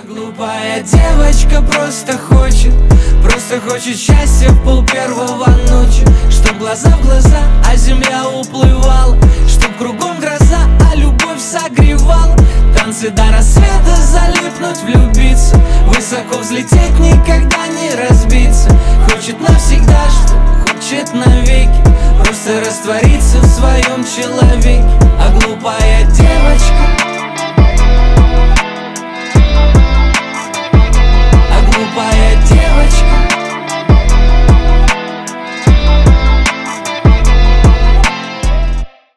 Глупая девочка просто хочет счастья в пол-первого ночи. Чтоб глаза в глаза, а земля уплывала, чтоб кругом гроза, а любовь согревала. Танцы до рассвета, залипнуть, влюбиться, высоко взлететь, никогда не разбиться. Хочет навсегда, что хочет навеки, просто раствориться в своем человеке. А глупая девочка